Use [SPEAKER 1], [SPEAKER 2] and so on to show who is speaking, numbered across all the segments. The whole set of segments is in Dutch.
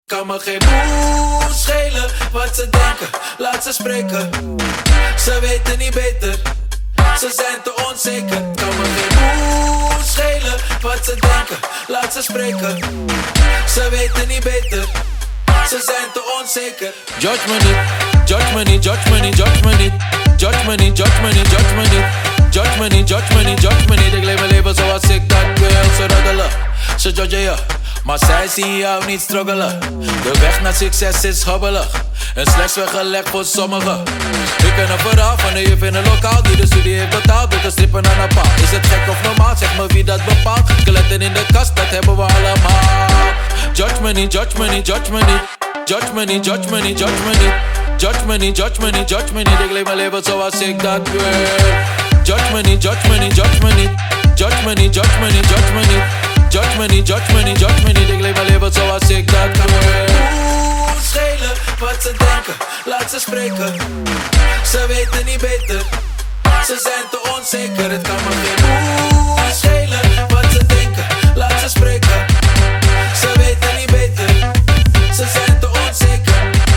[SPEAKER 1] Kan me geen moe schelen wat ze denken, laat ze spreken. Ze weten niet beter, ze zijn te onzeker. Kan me geen moe schelen wat ze denken, laat ze spreken. Ze weten niet beter, ze zijn te onzeker. Judge me niet, judge me niet, judge me niet, judge me niet. Judge me niet, judge me niet, judge me niet. Judge me niet, judge me niet, judge me niet. Ik leef mijn leven zoals ik dat wil. Ze roddelen, ze judgen je, maar zij zien jou niet struggelen. De weg naar succes is hobbelig en slechts weggelegd voor sommigen. Ik ken een verhaal van een juf in een lokaal die de studie heeft betaald door te strippen aan een paal. Is het gek of normaal? Zeg me wie dat bepaalt. Skeletten in de kast, dat hebben we allemaal. Judge me niet, judge me niet, judge me niet. Judge me niet, judge me niet, judge me niet. Judge me niet, judge me niet, judge me niet. Ik leef mijn leven zoals ik dat wil. Judge me niet, judge me niet, judge me niet. Judge me niet, judge me niet, judge me niet. Judge me niet, judge me niet, judge me niet. Ik leef mijn leven zoals ik dat kan wil. Oeh, schelen wat ze denken, laat ze spreken. Ze weten niet beter, ze zijn te onzeker. Het kan me geen oeh schelen wat ze denken, laat ze spreken. Ze weten niet beter, ze zijn te onzeker.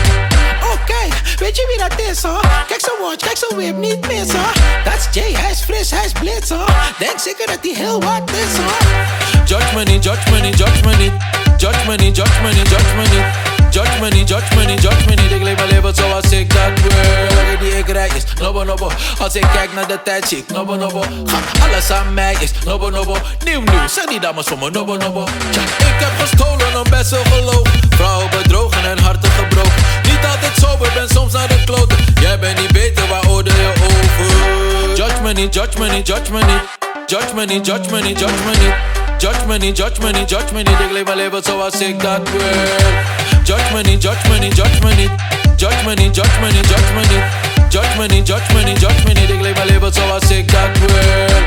[SPEAKER 2] Oké, weet je wie dat is, hoor? Kijk zo watch, kijk zo whip, niet mis, hoor. Dat is Jay, hij is fris, hij is blitz, hoor. Denk zeker dat hij heel wat is, hoor.
[SPEAKER 1] Judge me niet, judge me niet, judge me niet. Judge me niet, judge me niet, judge me niet. Judge me niet, judge me niet, judge me niet. Ik leef mijn leven zoals ik dat wil. Die ik rijk is nobbo nobbo. Als ik kijk naar de tijd zie ik nobbo nobbo. Alles aan mij is nobbo nobbo. Nieuw nieuw, zeg die dames voor me nobbo nobbo. Ik heb gestolen om best wel geloof. Vrouwen bedrogen en harten gebroken. Niet altijd sober, ben soms naar de kloten. Jij bent niet beter, waar oordeel je over? Judge me niet, judge me niet, judge me niet. Judge me niet, judge me niet, judge me niet. Judge me niet, judge me niet, judge me niet. Ik leef mijn leven zoals ik dat wil. Judge me niet, judge me niet, judge me niet. Judge me niet, judge me niet, judge me niet. Judge me niet, judge me niet, judge me niet. Ik leef mijn leven zoals ik dat wil.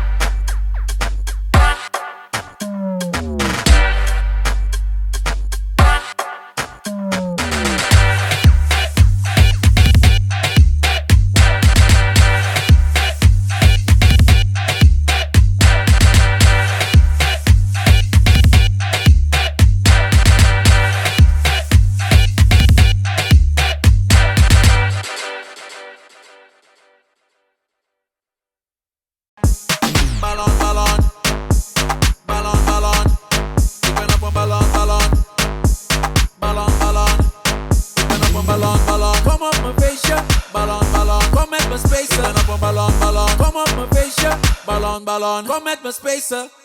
[SPEAKER 3] Ballon, ballon, ballon, ballon. Ik ben op een ballon, ballon, ballon, ballon. Ik ben op een ballon, ballon. Kom op mijn feestje, ballon, ballon. Kom met mijn spacen. Ik ben op een ballon, ballon. Kom op mijn feestje, ballon, ballon. Kom met mijn spacen.